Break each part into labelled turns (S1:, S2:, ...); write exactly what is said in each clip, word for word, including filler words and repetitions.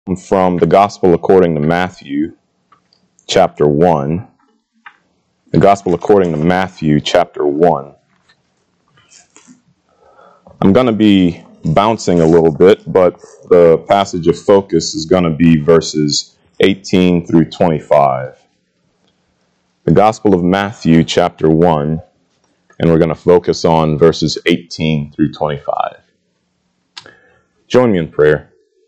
S1: From the Gospel according to Matthew, chapter one. The Gospel according to Matthew, chapter one. I'm going to be bouncing a little bit, but the passage of focus is going to be verses eighteen through twenty-five. The Gospel of Matthew, chapter one, and we're going to focus on verses eighteen through twenty-five. Join me in prayer.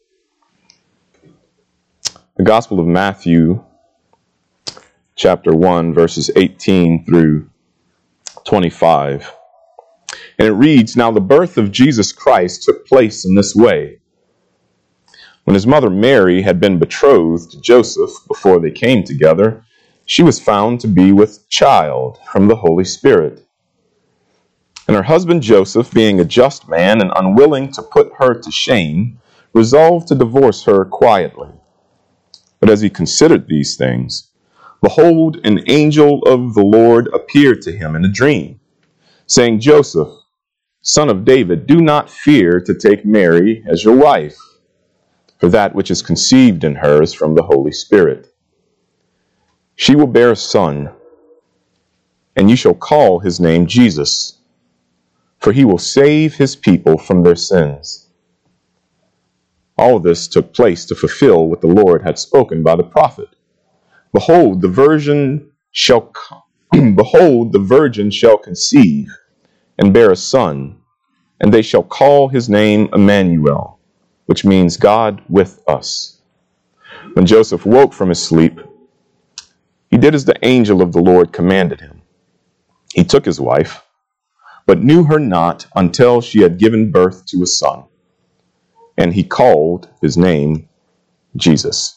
S1: The Gospel of Matthew, chapter one, verses eighteen through twenty-five. And it reads, "Now the birth of Jesus Christ took place in this way. When his mother Mary had been betrothed to Joseph before they came together, she was found to be with child from the Holy Spirit. And her husband Joseph, being a just man and unwilling to put her to shame, resolved to divorce her quietly. But as he considered these things, behold, an angel of the Lord appeared to him in a dream, saying, Joseph, son of David, do not fear to take Mary as your wife, for that which is conceived in her is from the Holy Spirit. She will bear a son, and you shall call his name Jesus, for he will save his people from their sins. All this took place to fulfill what the Lord had spoken by the prophet. Behold, the virgin shall come. Behold, the virgin shall conceive and bear a son, and they shall call his name Emmanuel, which means God with us. When Joseph woke from his sleep, he did as the angel of the Lord commanded him. He took his wife, but knew her not until she had given birth to a son. And he called his name Jesus."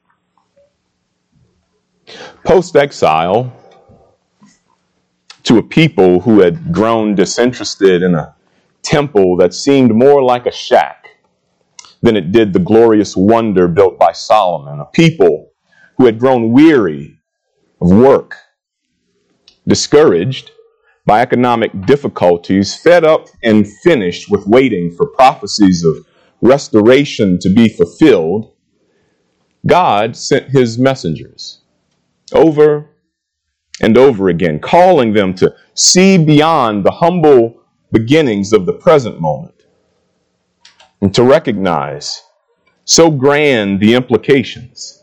S1: Post-exile, to a people who had grown disinterested in a temple that seemed more like a shack than it did the glorious wonder built by Solomon, a people who had grown weary of work, discouraged by economic difficulties, fed up and finished with waiting for prophecies of restoration to be fulfilled, God sent his messengers over and over again, calling them to see beyond the humble beginnings of the present moment and to recognize so grand the implications.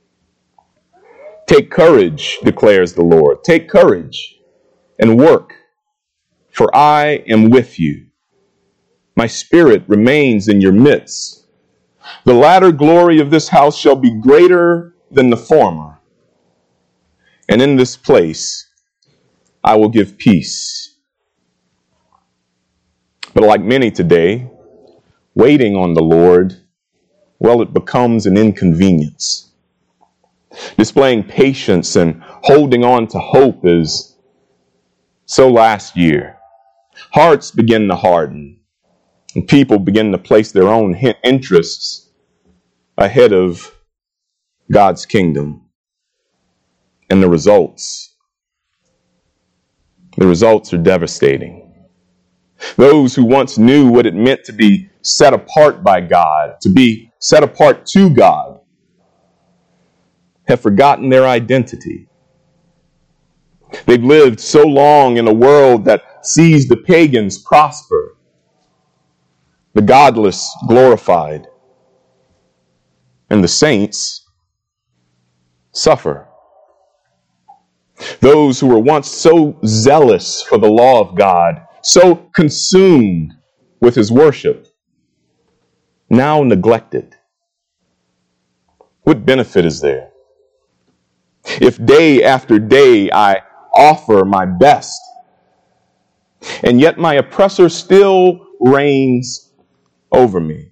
S1: Take courage, declares the Lord. Take courage and work, for I am with you. My spirit remains in your midst. The latter glory of this house shall be greater than the former. And in this place I will give peace." But like many today, waiting on the Lord, well, it becomes an inconvenience. Displaying patience and holding on to hope is so last year. Hearts begin to harden. And people begin to place their own interests ahead of God's kingdom. And the results, the results are devastating. Those who once knew what it meant to be set apart by God, to be set apart to God, have forgotten their identity. They've lived so long in a world that sees the pagans prosper, the godless glorified, and the saints suffer. Those who were once so zealous for the law of God, so consumed with his worship, now neglect it. What benefit is there? If day after day I offer my best, and yet my oppressor still reigns over me.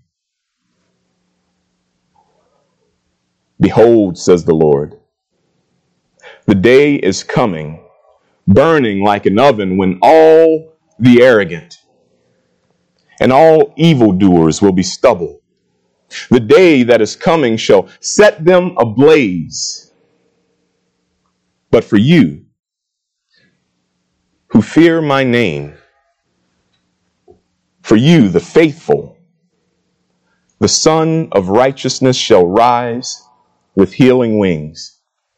S1: Behold, says the Lord, the day is coming, burning like an oven, when all the arrogant and all evildoers will be stubble. The day that is coming shall set them ablaze. But for you, who fear my name, for you, the faithful, The Son of Righteousness shall rise with healing wings.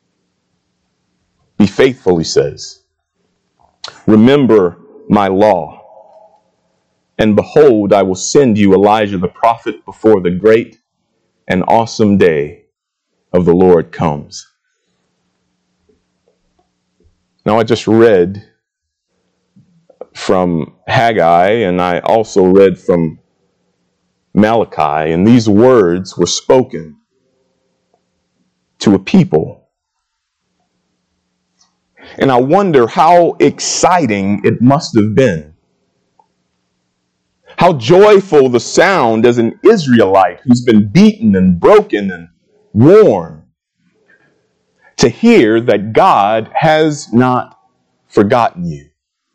S1: Be faithful, he says. Remember my law. And behold, I will send you Elijah the prophet before the great and awesome day of the Lord comes. Now, I just read from Haggai, and I also read from Malachi, and these words were spoken to a people. And I wonder how exciting it must have been. How joyful the sound as an Israelite who's been beaten and broken and worn to hear that God has not forgotten you.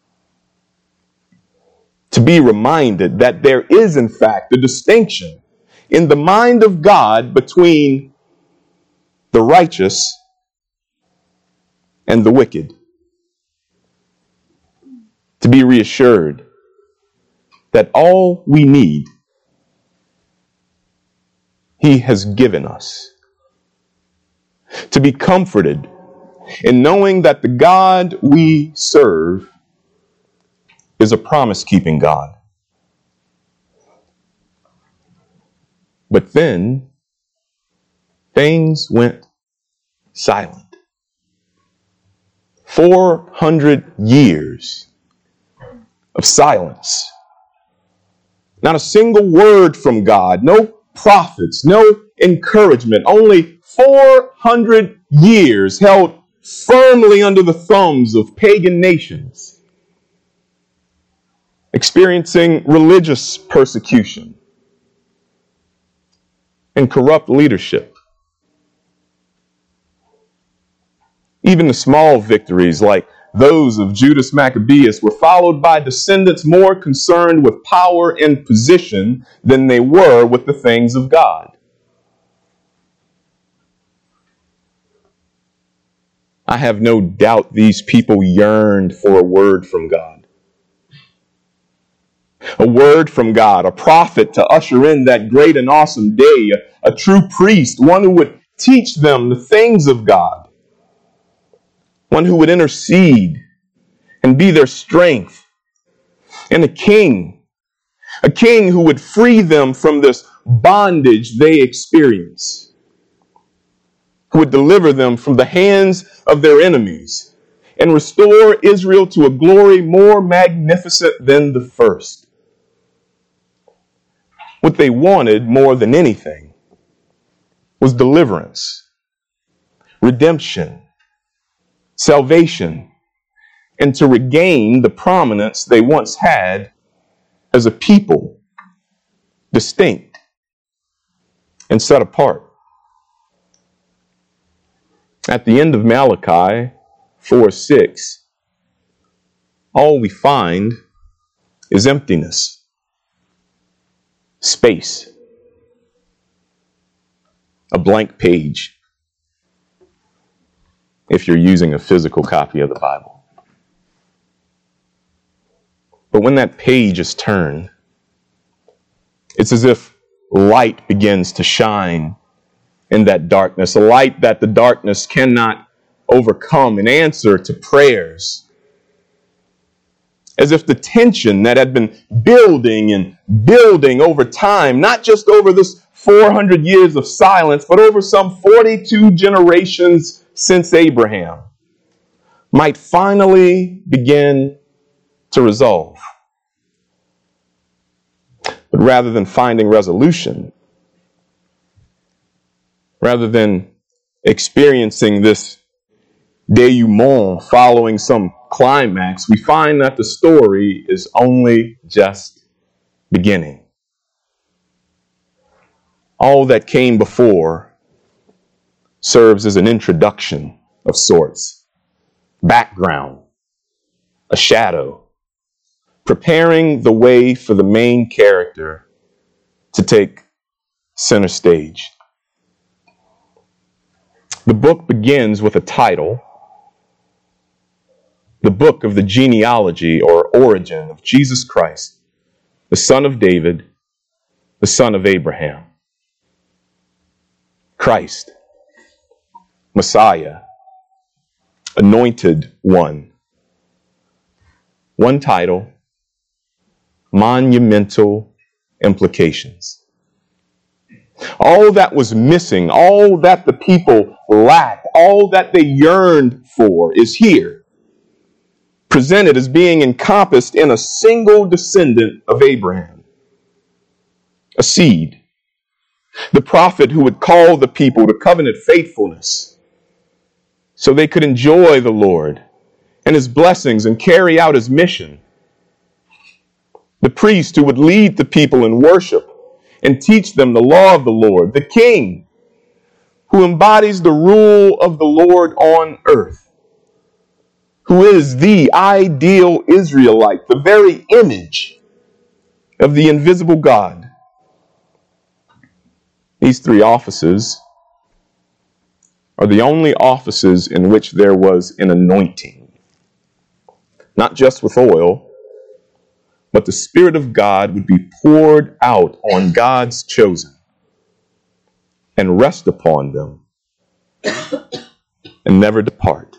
S1: To be reminded that there is, in fact, a distinction in the mind of God between the righteous and the wicked. To be reassured that all we need, He has given us. To be comforted in knowing that the God we serve is a promise-keeping God. But then, things went silent. Four hundred years of silence. Not a single word from God. No prophets. No encouragement. Only four hundred years held firmly under the thumbs of pagan nations, experiencing religious persecution and corrupt leadership. Even the small victories, like those of Judas Maccabeus, were followed by descendants more concerned with power and position than they were with the things of God. I have no doubt these people yearned for a word from God. A word from God, a prophet to usher in that great and awesome day, a, a true priest, one who would teach them the things of God, one who would intercede and be their strength, and a king, a king who would free them from this bondage they experience, who would deliver them from the hands of their enemies and restore Israel to a glory more magnificent than the first. What they wanted more than anything was deliverance, redemption, salvation, and to regain the prominence they once had as a people, distinct and set apart. At the end of Malachi four six, all we find is emptiness, space, a blank page, if you're using a physical copy of the Bible. But when that page is turned, it's as if light begins to shine in that darkness, a light that the darkness cannot overcome, an answer to prayers. As if the tension that had been building and building over time, not just over this four hundred years of silence, but over some forty-two generations since Abraham, might finally begin to resolve. But rather than finding resolution, rather than experiencing this denouement following some climax, we find that the story is only just beginning. All that came before serves as an introduction of sorts, background, a shadow, preparing the way for the main character to take center stage. The book begins with a title, the book of the genealogy or origin of Jesus Christ, the son of David, the son of Abraham. Christ, Messiah, Anointed One. One title, monumental implications. All that was missing, all that the people lacked, all that they yearned for is here, presented as being encompassed in a single descendant of Abraham, a seed, the prophet who would call the people to covenant faithfulness so they could enjoy the Lord and his blessings and carry out his mission. The priest who would lead the people in worship and teach them the law of the Lord. The king who embodies the rule of the Lord on earth, who is the ideal Israelite, the very image of the invisible God. These three offices are the only offices in which there was an anointing. Not just with oil, but the Spirit of God would be poured out on God's chosen and rest upon them and never depart.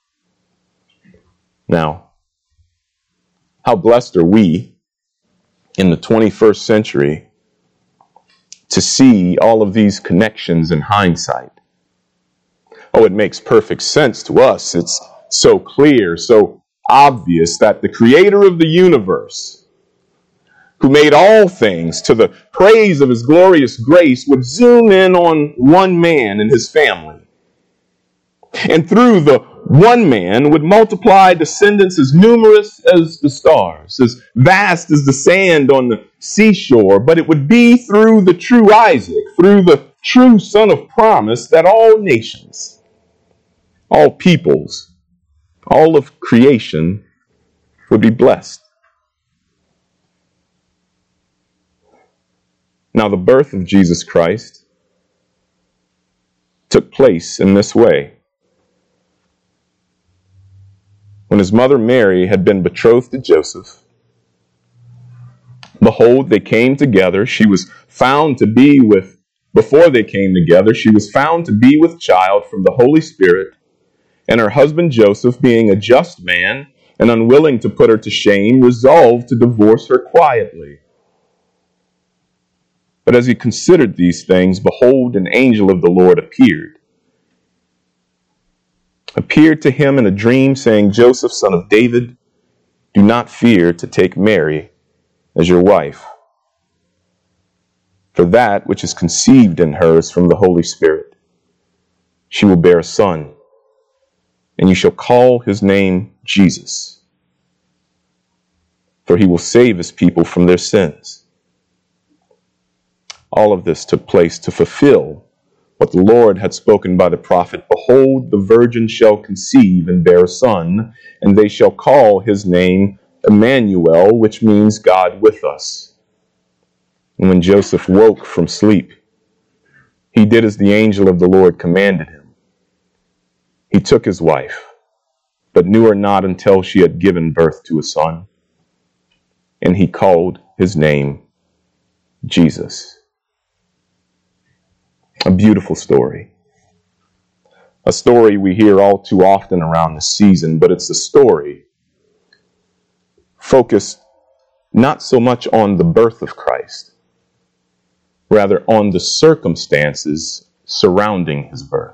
S1: Now, how blessed are we in the twenty-first century to see all of these connections in hindsight. Oh, it makes perfect sense to us. It's so clear, so obvious that the creator of the universe, who made all things to the praise of his glorious grace, would zoom in on one man and his family. And through the one man would multiply descendants as numerous as the stars, as vast as the sand on the seashore. But it would be through the true Isaac, through the true son of promise, that all nations, all peoples, all of creation would be blessed. Now, the birth of Jesus Christ took place in this way. When his mother Mary had been betrothed to Joseph, behold, they came together. She was found to be with, before they came together, she was found to be with child from the Holy Spirit. And her husband Joseph, being a just man and unwilling to put her to shame, resolved to divorce her quietly. But as he considered these things, behold, an angel of the Lord appeared. Appeared to him in a dream, saying, Joseph, son of David, do not fear to take Mary as your wife. For that which is conceived in her is from the Holy Spirit. She will bear a son, and you shall call his name Jesus. For he will save his people from their sins. All of this took place to fulfill what the Lord had spoken by the prophet. Behold, the virgin shall conceive and bear a son, and they shall call his name Emmanuel, which means God with us. And when Joseph woke from sleep, he did as the angel of the Lord commanded him. He took his wife, but knew her not until she had given birth to a son, and he called his name Jesus. A beautiful story. A story we hear all too often around the season, but it's a story focused not so much on the birth of Christ, rather on the circumstances surrounding his birth.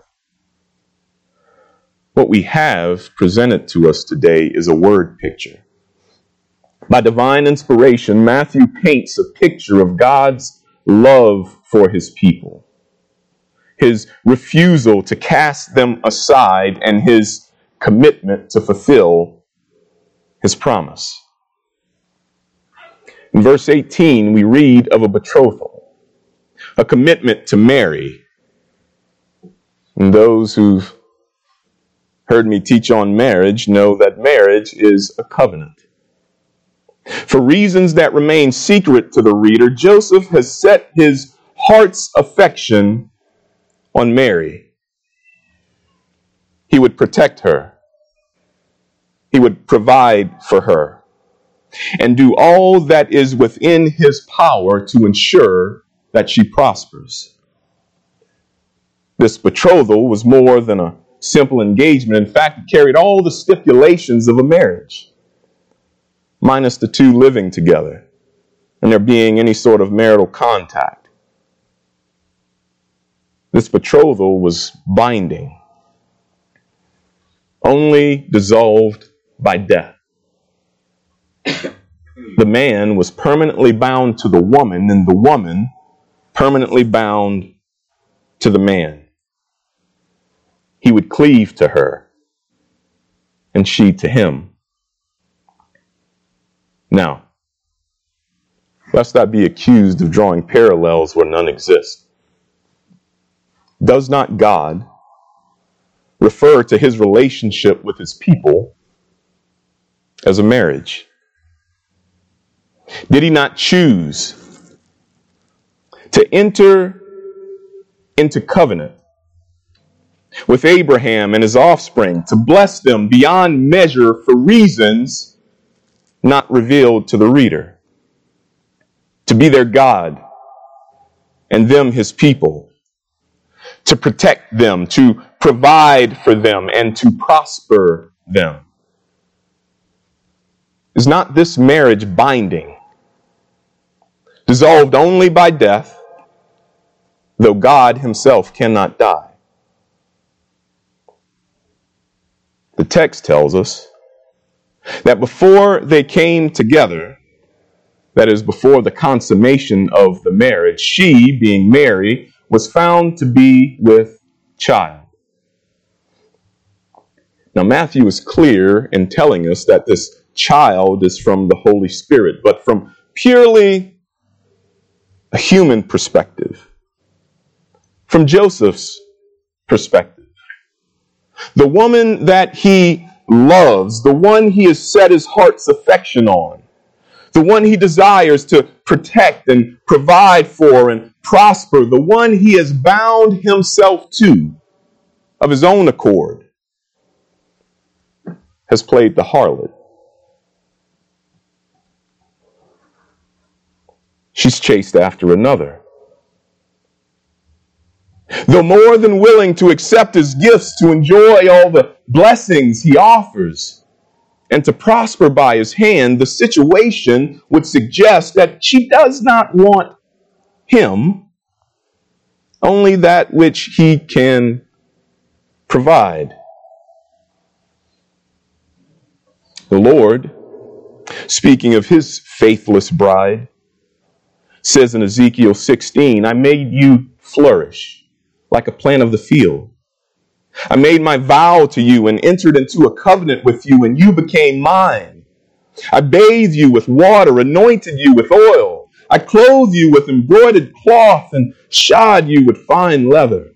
S1: What we have presented to us today is a word picture. By divine inspiration, Matthew paints a picture of God's love for his people, his refusal to cast them aside, and his commitment to fulfill his promise. In verse eighteen, we read of a betrothal, a commitment to marry. And those who've heard me teach on marriage know that marriage is a covenant. For reasons that remain secret to the reader, Joseph has set his heart's affection on Mary. He would protect her. He would provide for her and do all that is within his power to ensure that she prospers. This betrothal was more than a simple engagement. In fact, it carried all the stipulations of a marriage, minus the two living together and there being any sort of marital contact. This betrothal was binding, only dissolved by death. The man was permanently bound to the woman, and the woman permanently bound to the man. He would cleave to her, and she to him. Now, lest I be accused of drawing parallels where none exist, does not God refer to his relationship with his people as a marriage? Did he not choose to enter into covenant with Abraham and his offspring, to bless them beyond measure for reasons not revealed to the reader, to be their God and them his people, to protect them, to provide for them, and to prosper them? Is not this marriage binding, dissolved only by death, though God himself cannot die? The text tells us that before they came together, that is, before the consummation of the marriage, she, being Mary, was found to be with child. Now, Matthew is clear in telling us that this child is from the Holy Spirit, but from purely a human perspective, from Joseph's perspective. The woman that he loves, the one he has set his heart's affection on, the one he desires to protect and provide for and prosper, the one he has bound himself to of his own accord, has played the harlot. She's chased after another. Though more than willing to accept his gifts, to enjoy all the blessings he offers, and to prosper by his hand, the situation would suggest that she does not want him, only that which he can provide. The Lord, speaking of his faithless bride, says in Ezekiel sixteen, I made you flourish like a plant of the field. I made my vow to you and entered into a covenant with you, and you became mine. I bathed you with water, anointed you with oil. I clothed you with embroidered cloth and shod you with fine leather.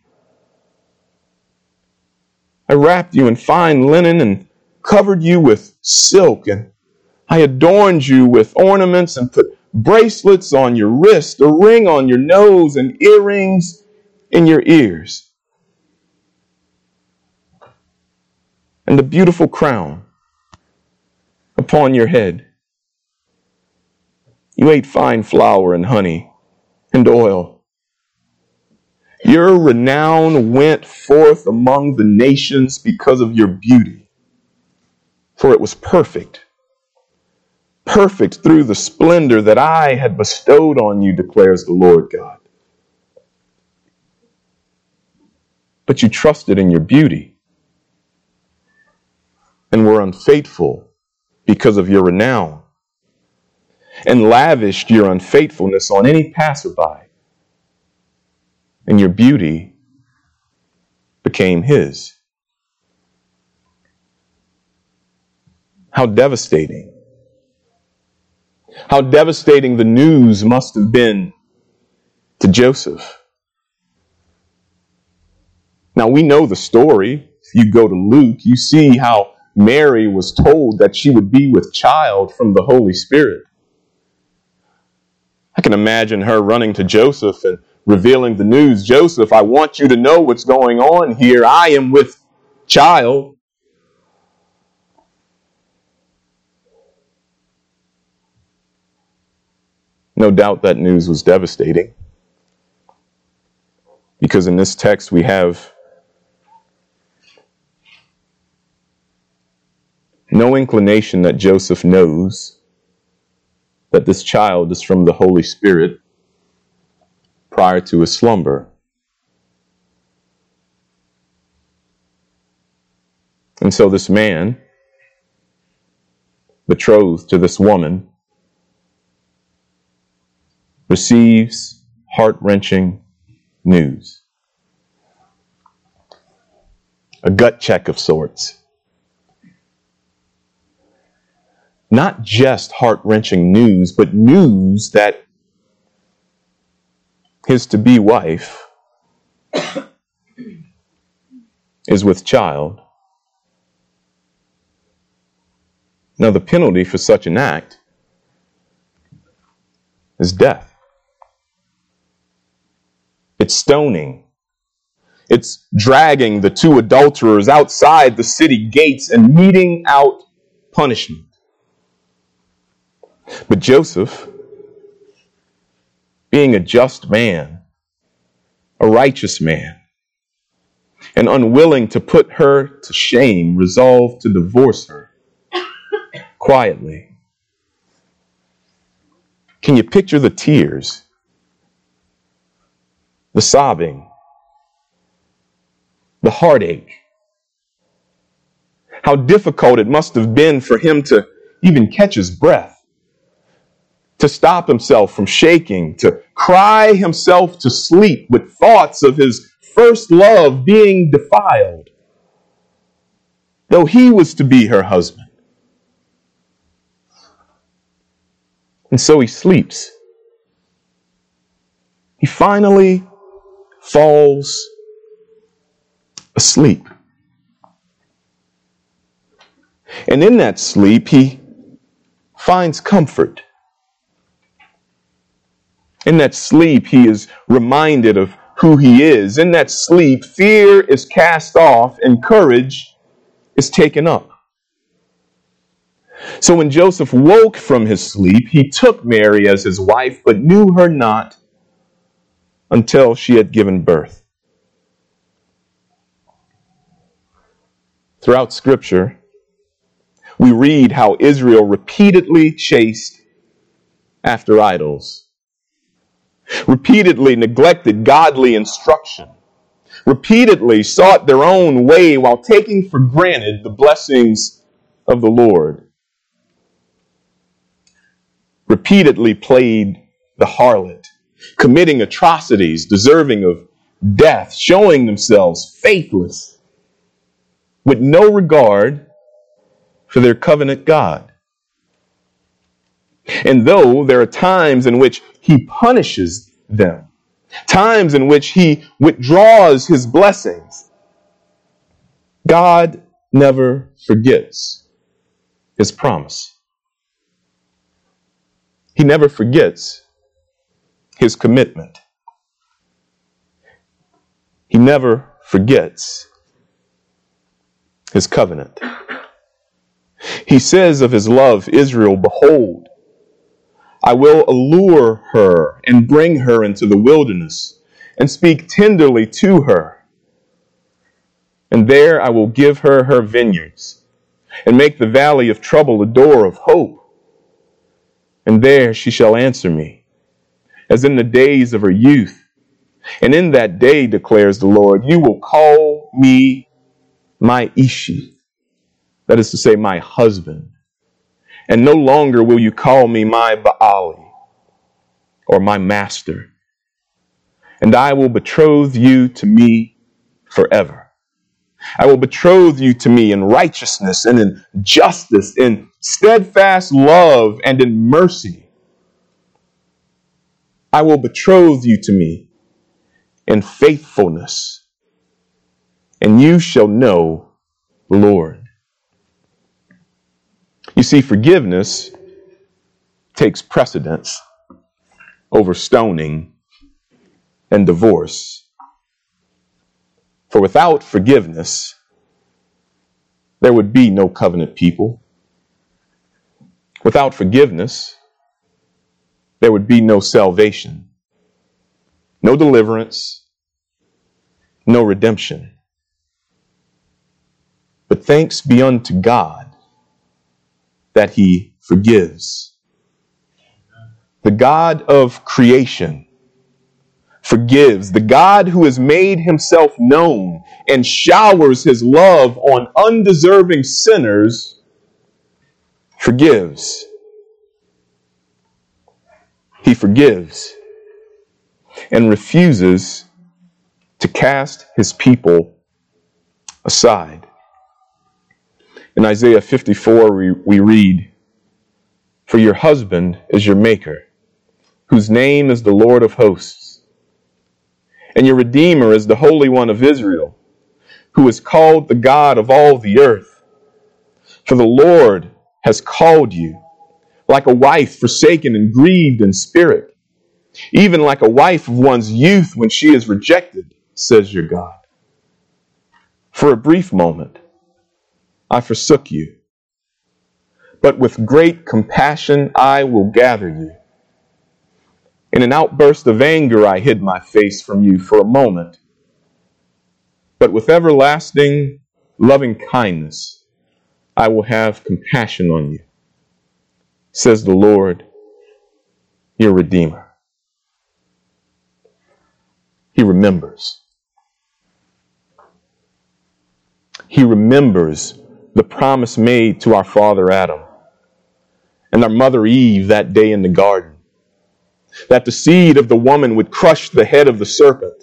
S1: I wrapped you in fine linen and covered you with silk, and I adorned you with ornaments and put bracelets on your wrist, a ring on your nose, and earrings in your ears, and a beautiful crown upon your head. You ate fine flour and honey and oil. Your renown went forth among the nations because of your beauty, for it was perfect. Perfect through the splendor that I had bestowed on you, declares the Lord God. But you trusted in your beauty and were unfaithful because of your renown, and lavished your unfaithfulness on any passerby, and your beauty became his. How devastating. How devastating the news must have been to Joseph. Now, we know the story. If you go to Luke, you see how Mary was told that she would be with child from the Holy Spirit. I can imagine her running to Joseph and revealing the news. Joseph, I want you to know what's going on here. I am with child. No doubt that news was devastating. Because in this text we have no inclination that Joseph knows that this child is from the Holy Spirit prior to his slumber. And so this man, betrothed to this woman, receives heart-wrenching news. A gut check of sorts. Not just heart-wrenching news, but news that his to-be wife is with child. Now, the penalty for such an act is death. It's stoning. It's dragging the two adulterers outside the city gates and meting out punishment. But Joseph, being a just man, a righteous man, and unwilling to put her to shame, resolved to divorce her quietly. Can you picture the tears, the sobbing, the heartache? How difficult it must have been for him to even catch his breath, to stop himself from shaking, to cry himself to sleep with thoughts of his first love being defiled, though he was to be her husband. And so he sleeps. He finally falls asleep. And in that sleep, he finds comfort. In that sleep, he is reminded of who he is. In that sleep, fear is cast off and courage is taken up. So when Joseph woke from his sleep, he took Mary as his wife, but knew her not until she had given birth. Throughout Scripture, we read how Israel repeatedly chased after idols, repeatedly neglected godly instruction, repeatedly sought their own way while taking for granted the blessings of the Lord, repeatedly played the harlot, committing atrocities deserving of death, showing themselves faithless, with no regard for their covenant God. And though there are times in which he punishes them, times in which he withdraws his blessings, God never forgets his promise. He never forgets his commitment. He never forgets his covenant. He says of his love, Israel, behold, I will allure her and bring her into the wilderness and speak tenderly to her. And there I will give her her vineyards and make the valley of trouble a door of hope. And there she shall answer me, as in the days of her youth. And in that day, declares the Lord, you will call me my Ishi, that is to say, my husband. And no longer will you call me my Baali, or my master. And I will betroth you to me forever. I will betroth you to me in righteousness and in justice, in steadfast love and in mercy. I will betroth you to me in faithfulness, and you shall know the Lord. You see, forgiveness takes precedence over stoning and divorce. For without forgiveness, there would be no covenant people. Without forgiveness, there would be no salvation, no deliverance, no redemption. But thanks be unto God that he forgives. The God of creation forgives. The God who has made himself known and showers his love on undeserving sinners forgives. He forgives and refuses to cast his people aside. In Isaiah fifty-four, we, we read, "For your husband is your maker, whose name is the Lord of hosts. And your Redeemer is the Holy One of Israel, who is called the God of all the earth. For the Lord has called you, like a wife forsaken and grieved in spirit, even like a wife of one's youth when she is rejected, says your God. For a brief moment I forsook you, but with great compassion I will gather you. In an outburst of anger I hid my face from you for a moment, but with everlasting loving kindness I will have compassion on you, says the Lord, your Redeemer." He remembers. He remembers the promise made to our father Adam and our mother Eve that day in the garden, that the seed of the woman would crush the head of the serpent.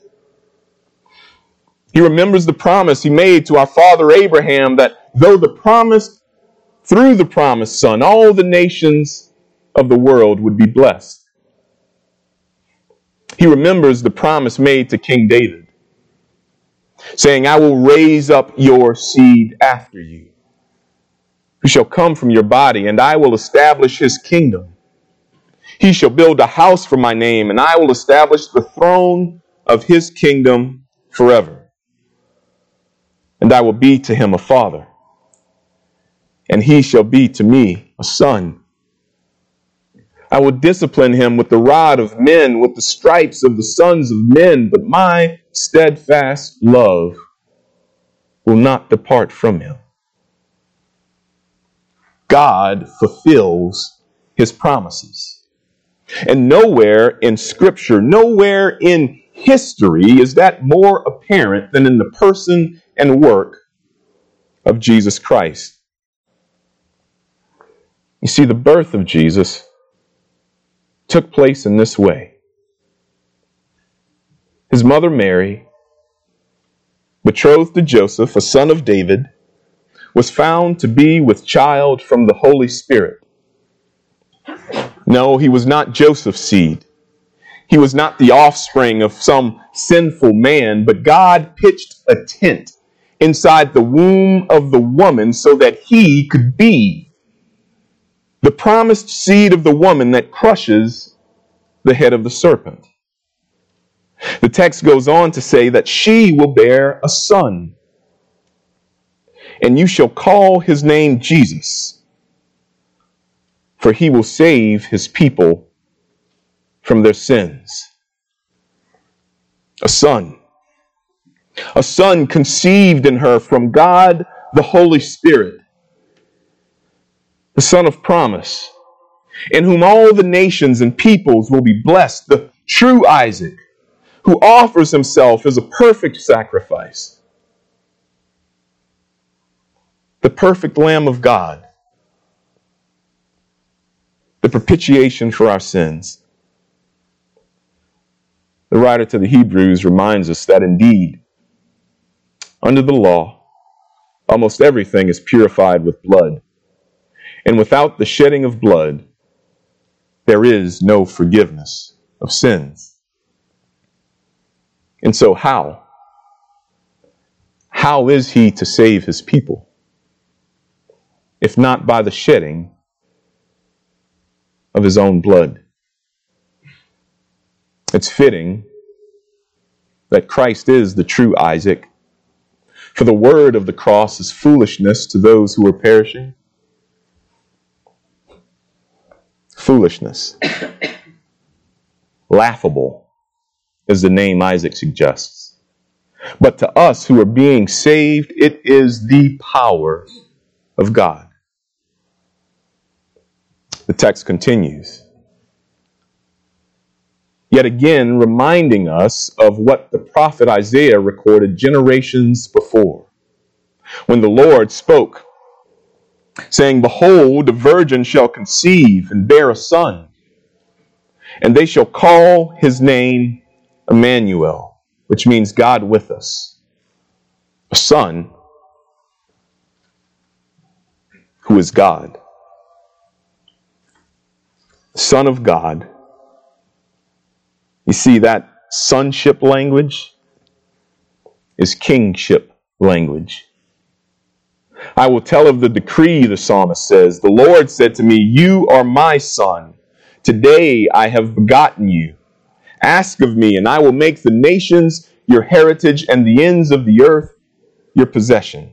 S1: He remembers the promise he made to our father Abraham that though the promise, through the promised son, all the nations of the world would be blessed. He remembers the promise made to King David, saying, "I will raise up your seed after you, who shall come from your body, and I will establish his kingdom. He shall build a house for my name, and I will establish the throne of his kingdom forever. And I will be to him a father, and he shall be to me a son. I will discipline him with the rod of men, with the stripes of the sons of men, but my steadfast love will not depart from him." God fulfills his promises. And nowhere in Scripture, nowhere in history is that more apparent than in the person and work of Jesus Christ. You see, the birth of Jesus took place in this way. His mother Mary, betrothed to Joseph, a son of David, was found to be with child from the Holy Spirit. No, he was not Joseph's seed. He was not the offspring of some sinful man, but God pitched a tent inside the womb of the woman so that he could be the promised seed of the woman that crushes the head of the serpent. The text goes on to say that she will bear a son, and you shall call his name Jesus, for he will save his people from their sins. A son. A son conceived in her from God the Holy Spirit. The son of promise, in whom all the nations and peoples will be blessed. The true Isaac, who offers himself as a perfect sacrifice. The perfect Lamb of God. The propitiation for our sins. The writer to the Hebrews reminds us that indeed, under the law, almost everything is purified with blood. And without the shedding of blood, there is no forgiveness of sins. And so how? How is he to save his people, if not by the shedding of his own blood? It's fitting that Christ is the true Isaac, for the word of the cross is foolishness to those who are perishing. Foolishness. Laughable is the name Isaac suggests. But to us who are being saved, it is the power of God. The text continues, yet again reminding us of what the prophet Isaiah recorded generations before, when the Lord spoke, saying, "Behold, the virgin shall conceive and bear a son, and they shall call his name Emmanuel," which means God with us. A son who is God. Son of God. You see, that sonship language is kingship language. I will tell of the decree, the psalmist says. The Lord said to me, "You are my son. Today I have begotten you. Ask of me, and I will make the nations your heritage and the ends of the earth your possession."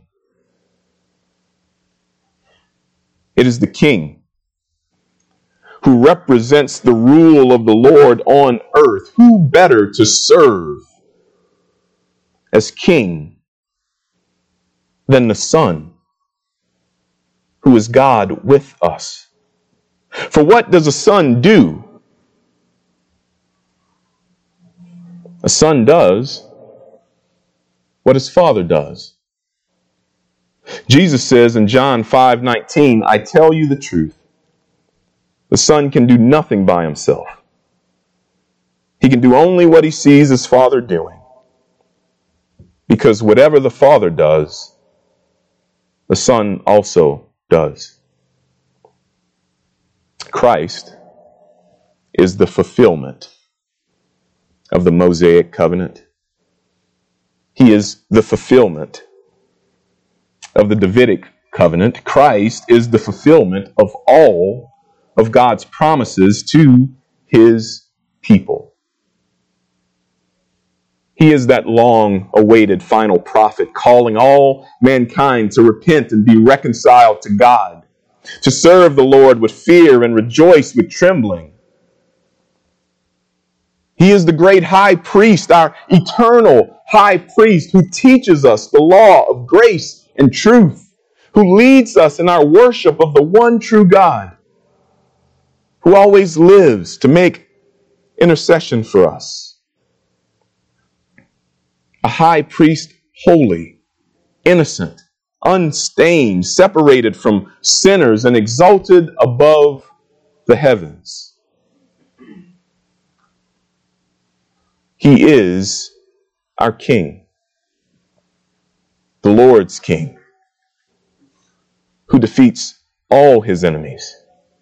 S1: It is the king who represents the rule of the Lord on earth. Who better to serve as king than the Son, who is God with us? For what does a son do? A son does what his father does. Jesus says in John five nineteen, "I tell you the truth. The son can do nothing by himself. He can do only what he sees his father doing. Because whatever the father does, the son also does." Christ is the fulfillment of the Mosaic covenant. He is the fulfillment of the Davidic covenant. Christ is the fulfillment of all of God's promises to his people. He is that long-awaited final prophet calling all mankind to repent and be reconciled to God, to serve the Lord with fear and rejoice with trembling. He is the great high priest, our eternal high priest, who teaches us the law of grace and truth, who leads us in our worship of the one true God, who always lives to make intercession for us. A high priest, holy, innocent, unstained, separated from sinners, and exalted above the heavens. He is our King, the Lord's King, who defeats all his enemies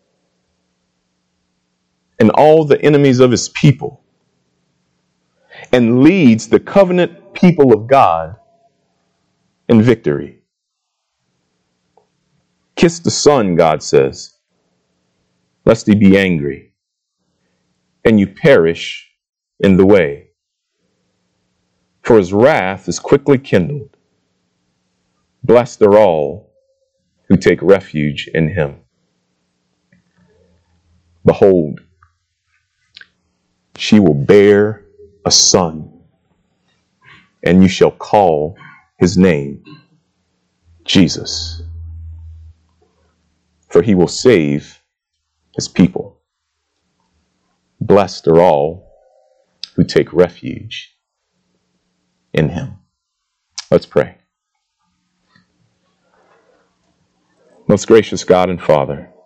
S1: and all the enemies of his people, and leads the covenant people of God in victory. Kiss the Son, God says, lest he be angry, and you perish in the way. For his wrath is quickly kindled. Blessed are all who take refuge in him. Behold, she will bear a son, and you shall call his name Jesus. For he will save his people. Blessed are all who take refuge in him. Let's pray. Most gracious God and Father,